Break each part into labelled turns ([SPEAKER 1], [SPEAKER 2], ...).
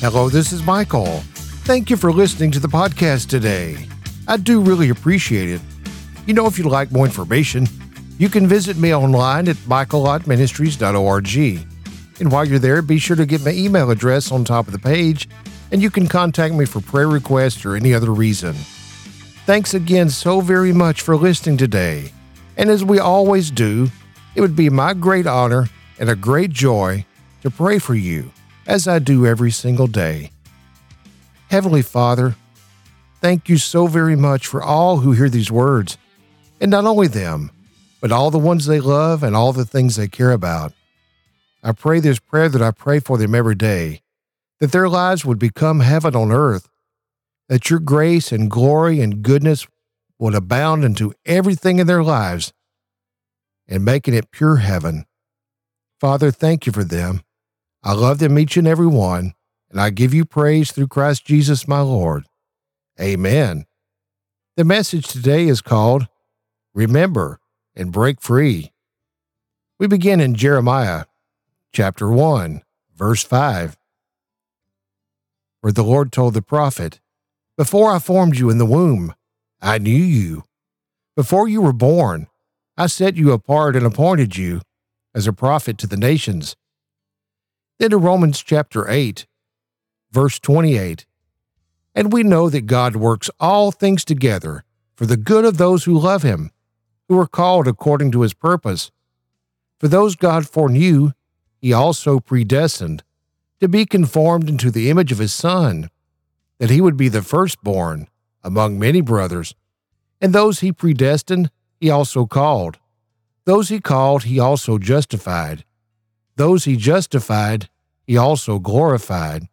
[SPEAKER 1] Hello, this is Michael. Thank you for listening to the podcast today. I do really appreciate it. If you'd like more information, you can visit me online at michaellottministries.org. And while you're there, be sure to get my email address on top of the page, and you can contact me for prayer requests or any other reason. Thanks again so very much for listening today. And as we always do, it would be my great honor and a great joy to pray for you, as I do every single day. Heavenly Father, thank you so very much for all who hear these words, and not only them, but all the ones they love and all the things they care about. I pray this prayer that I pray for them every day, that their lives would become heaven on earth, that your grace and glory and goodness would abound into everything in their lives and making it pure heaven. Father, thank you for them. I love them each and every one, and I give you praise through Christ Jesus my Lord. Amen. The message today is called Remember and Break Free. We begin in Jeremiah chapter 1, verse 5, where the Lord told the prophet, "Before I formed you in the womb, I knew you. Before you were born, I set you apart and appointed you as a prophet to the nations." Then in Romans chapter 8, verse 28, "And we know that God works all things together for the good of those who love him, who are called according to his purpose. For those God foreknew, he also predestined to be conformed into the image of his Son, that he would be the firstborn among many brothers. And those he predestined, he also called. Those he called, he also justified. Those he justified, he also glorified."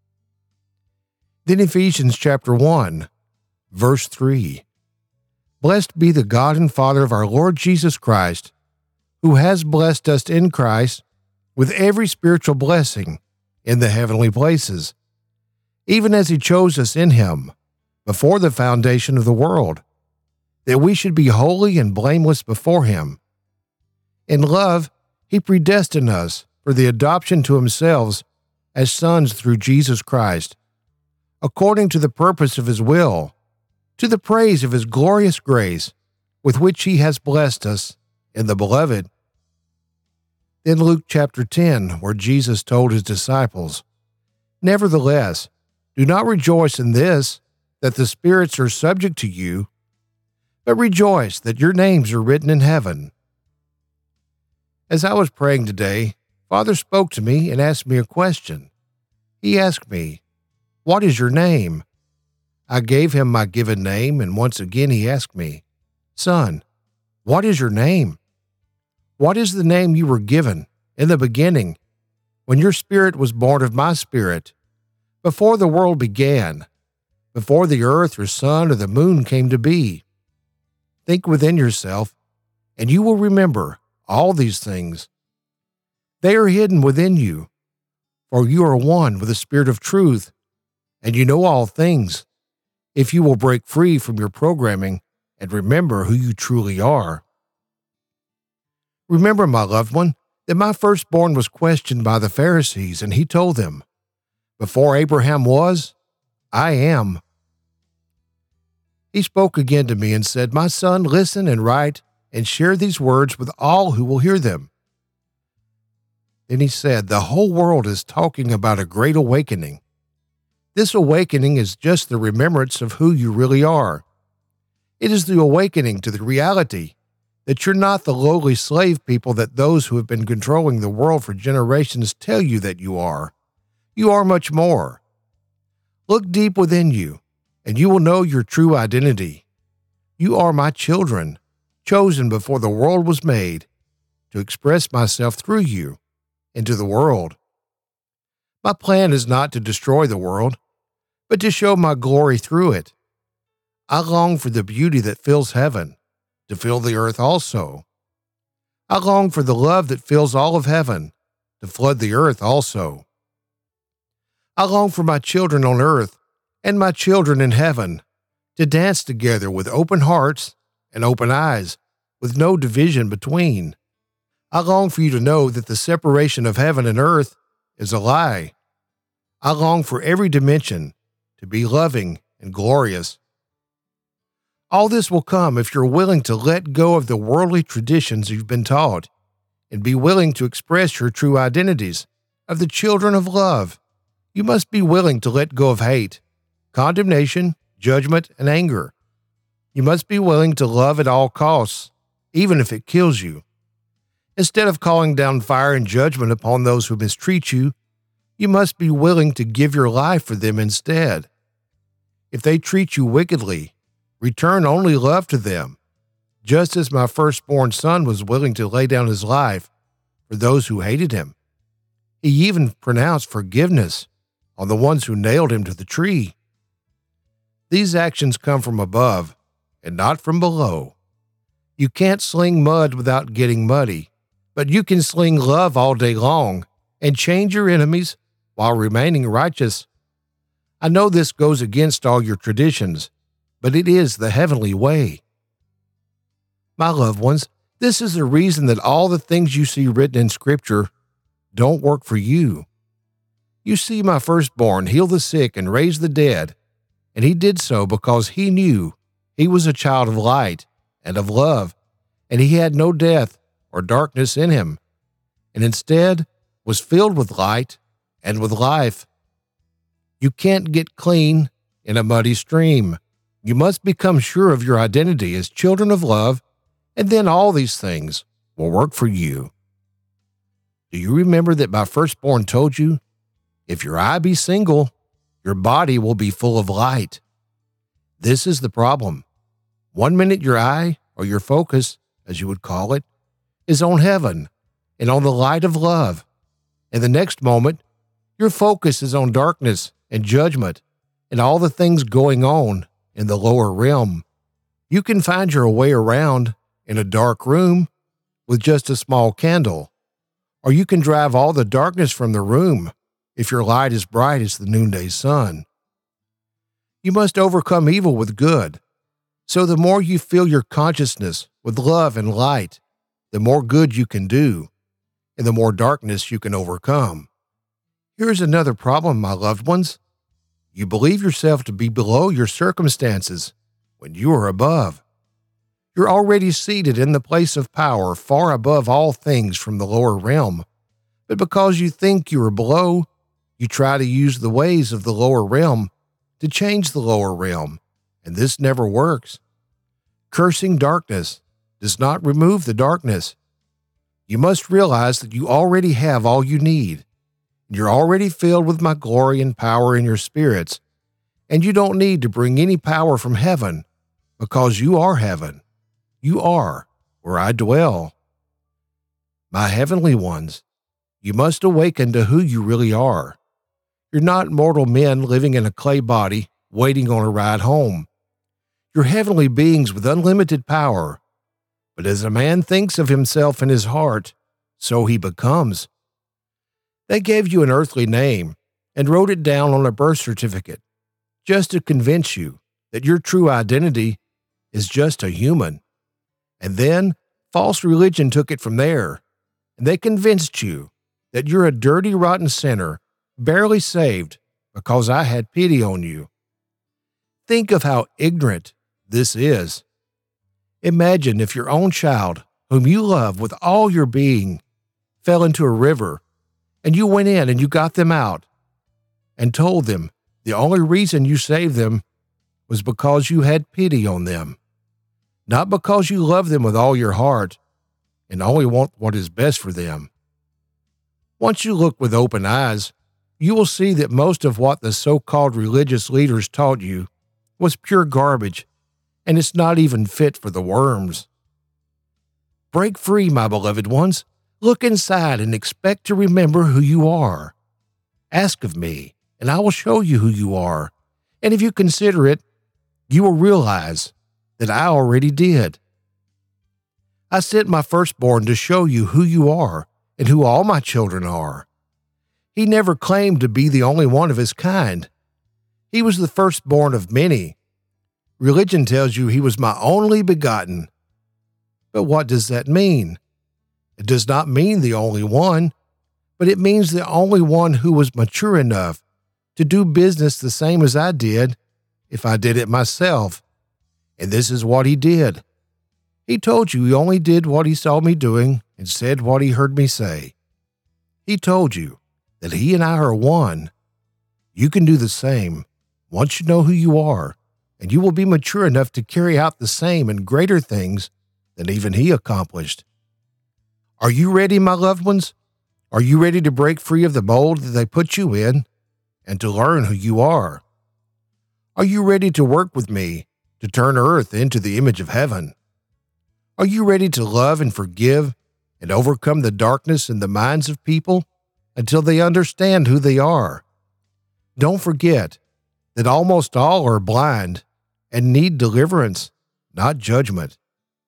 [SPEAKER 1] Then Ephesians chapter 1, verse 3. "Blessed be the God and Father of our Lord Jesus Christ, who has blessed us in Christ with every spiritual blessing in the heavenly places, even as he chose us in him before the foundation of the world, that we should be holy and blameless before him. In love, he predestined us for the adoption to himself as sons through Jesus Christ, according to the purpose of his will, to the praise of his glorious grace, with which he has blessed us in the Beloved." Then Luke chapter 10, where Jesus told his disciples, "Nevertheless, do not rejoice in this, that the spirits are subject to you, but rejoice that your names are written in heaven." As I was praying today, Father spoke to me and asked me a question. He asked me, "What is your name?" I gave him my given name, and once again he asked me, "Son, what is your name? What is the name you were given in the beginning, when your spirit was born of my spirit, before the world began, before the earth or sun or the moon came to be? Think within yourself, and you will remember all these things. They are hidden within you, for you are one with the Spirit of truth, and you know all things, if you will break free from your programming and remember who you truly are." Remember, my loved one, that my firstborn was questioned by the Pharisees, and he told them, "Before Abraham was, I am." He spoke again to me and said, "My son, listen and write and share these words with all who will hear them." Then he said, "The whole world is talking about a great awakening. This awakening is just the remembrance of who you really are. It is the awakening to the reality that you're not the lowly slave people that those who have been controlling the world for generations tell you that you are. You are much more. Look deep within you, and you will know your true identity. You are my children, chosen before the world was made, to express myself through you into the world. My plan is not to destroy the world, but to show my glory through it. I long for the beauty that fills heaven, to fill the earth also. I long for the love that fills all of heaven, to flood the earth also. I long for my children on earth and my children in heaven to dance together with open hearts and open eyes, with no division between. I long for you to know that the separation of heaven and earth is a lie. I long for every dimension to be loving and glorious. All this will come if you're willing to let go of the worldly traditions you've been taught and be willing to express your true identities of the children of love. You must be willing to let go of hate, condemnation, judgment, and anger. You must be willing to love at all costs, even if it kills you. Instead of calling down fire and judgment upon those who mistreat you, you must be willing to give your life for them instead. If they treat you wickedly, return only love to them, just as my firstborn son was willing to lay down his life for those who hated him. He even pronounced forgiveness on the ones who nailed him to the tree. These actions come from above and not from below. You can't sling mud without getting muddy, but you can sling love all day long and change your enemies while remaining righteous. I know this goes against all your traditions, but it is the heavenly way. My loved ones, this is the reason that all the things you see written in Scripture don't work for you. You see my firstborn heal the sick and raise the dead, and he did so because he knew he was a child of light and of love, and he had no death or darkness in him, and instead was filled with light and with life. You can't get clean in a muddy stream. You must become sure of your identity as children of love, and then all these things will work for you. Do you remember that my firstborn told you, if your eye be single, your body will be full of light? This is the problem. One minute your eye, or your focus, as you would call it, is on heaven and on the light of love, and the next moment, your focus is on darkness and judgment and all the things going on in the lower realm. You can find your way around in a dark room with just a small candle, or you can drive all the darkness from the room if your light is bright as the noonday sun. You must overcome evil with good. So the more you fill your consciousness with love and light, the more good you can do, and the more darkness you can overcome. Here's another problem, my loved ones. You believe yourself to be below your circumstances when you are above. You're already seated in the place of power far above all things from the lower realm, but because you think you are below, you try to use the ways of the lower realm to change the lower realm, and this never works. Cursing darkness does not remove the darkness. You must realize that you already have all you need. You're already filled with my glory and power in your spirits, and you don't need to bring any power from heaven because you are heaven. You are where I dwell. My heavenly ones, you must awaken to who you really are. You're not mortal men living in a clay body waiting on a ride home. You're heavenly beings with unlimited power. But as a man thinks of himself in his heart, so he becomes. They gave you an earthly name and wrote it down on a birth certificate just to convince you that your true identity is just a human. And then false religion took it from there, and they convinced you that you're a dirty, rotten sinner, barely saved because I had pity on you. Think of how ignorant this is. Imagine if your own child, whom you love with all your being, fell into a river, and you went in and you got them out and told them the only reason you saved them was because you had pity on them, not because you love them with all your heart and only want what is best for them. Once you look with open eyes, you will see that most of what the so-called religious leaders taught you was pure garbage, and it's not even fit for the worms. Break free, my beloved ones. Look inside and expect to remember who you are. Ask of me, and I will show you who you are. And if you consider it, you will realize that I already did. I sent my firstborn to show you who you are and who all my children are. He never claimed to be the only one of his kind. He was the firstborn of many. Religion tells you he was my only begotten. But what does that mean? It does not mean the only one, but it means the only one who was mature enough to do business the same as I did if I did it myself. And this is what he did. He told you he only did what he saw me doing and said what he heard me say. He told you that he and I are one. You can do the same once you know who you are, and you will be mature enough to carry out the same and greater things than even he accomplished. Are you ready, my loved ones? Are you ready to break free of the mold that they put you in and to learn who you are? Are you ready to work with me to turn earth into the image of heaven? Are you ready to love and forgive and overcome the darkness in the minds of people until they understand who they are? Don't forget that almost all are blind and need deliverance, not judgment.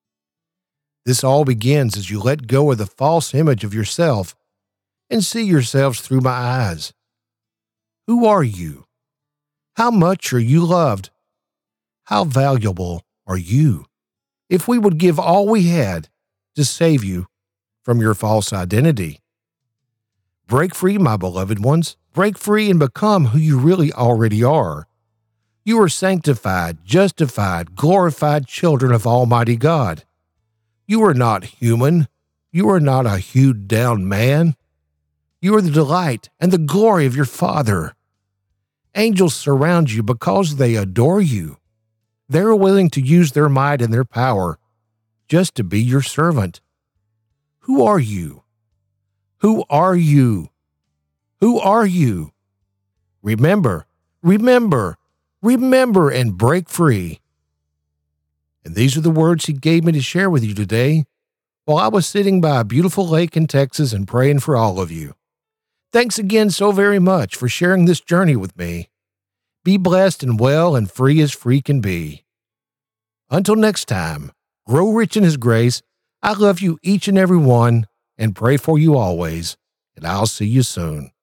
[SPEAKER 1] This all begins as you let go of the false image of yourself and see yourselves through my eyes. Who are you? How much are you loved? How valuable are you? If we would give all we had to save you from your false identity. Break free, my beloved ones. Break free and become who you really already are. You are sanctified, justified, glorified children of Almighty God. You are not human. You are not a hewed down man. You are the delight and the glory of your Father. Angels surround you because they adore you. They're willing to use their might and their power just to be your servant. Who are you? Who are you? Who are you? Remember, remember, remember, and break free. And these are the words he gave me to share with you today while I was sitting by a beautiful lake in Texas and praying for all of you. Thanks again so very much for sharing this journey with me. Be blessed and well and free as free can be. Until next time, grow rich in his grace. I love you each and every one and pray for you always, and I'll see you soon.